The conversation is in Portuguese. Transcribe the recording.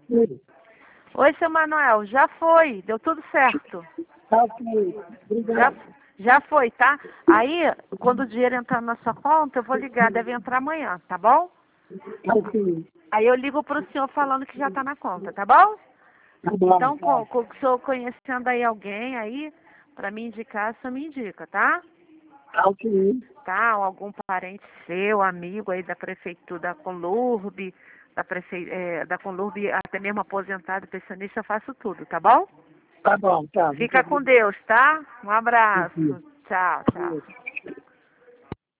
Sim. Oi, seu Manuel, já foi, deu tudo certo. Tá ok. Obrigado. Já foi, tá? Aí, quando o dinheiro entrar na sua conta, eu vou ligar, deve entrar amanhã, tá bom? Tá ok. Aí eu ligo pro senhor falando que já tá na conta, tá bom? Tá bom. Então, com o senhor conhecendo aí alguém aí, pra me indicar, o senhor me indica, tá? Tá ok. Tá? Ou algum parente seu, amigo aí da prefeitura, da Conlurb, da Conlurb, até mesmo aposentado, pensionista, eu faço tudo, tá bom? Tá bom, tá. Muito Fica com Deus, tá? Um abraço. obrigado. Tchau, tchau.